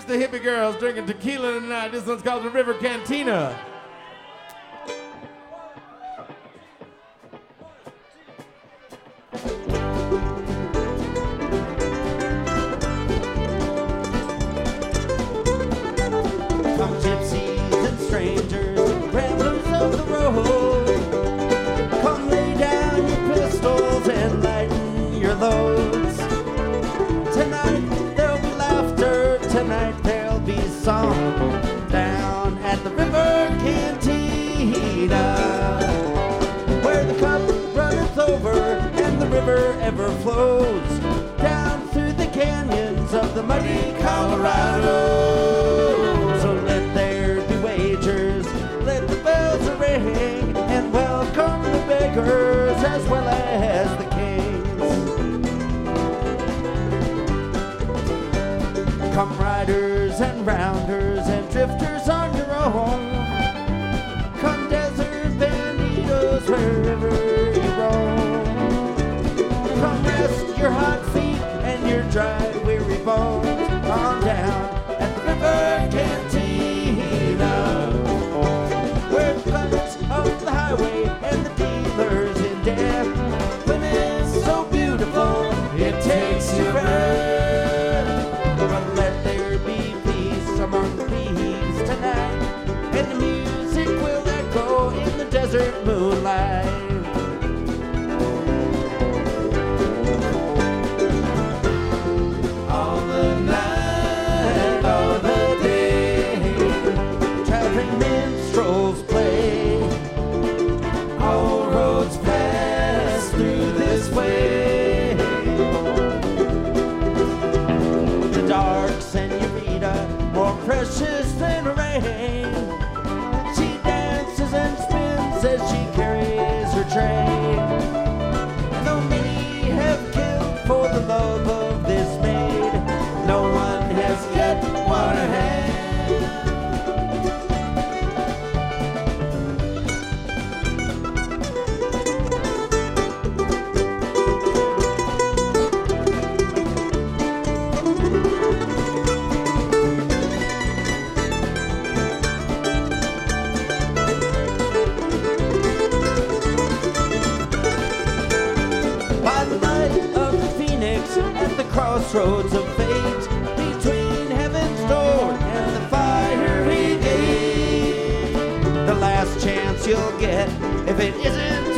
Here's the hippie girls drinking tequila tonight. This one's called the River Cantina. Come gypsies and strangers, ramblers of the road. Come lay down your pistols and lighten your loads. Tonight there'll be laughter, tonight there'll be song down at the River Cantina, where the cup runneth over and the river ever flows down through the canyons of the muddy Colorado. So let there be wagers, let the bells ring, and welcome the beggars as well as the kings. Come riders and rounders and drifters on your own. Come desert banditos wherever you roam. Come rest your hot feet and your dry weary bones on down at the River Cantina, where the planets of the highway and the dealers in death. Women so beautiful it takes your breath. But let there be peace among the thieves tonight, and the music will echo in the desert moonlight. All the night, all the day, traveling minstrels play. All roads pass through this way. The dark senorita, more precious than rain, she dances and spins as she carries her train. And though many have killed for the love of this maid, no one has yet won her hand. By the light of the phoenix at the crossroads of fate, between heaven's door and the fiery gate, the last chance you'll get, if it isn't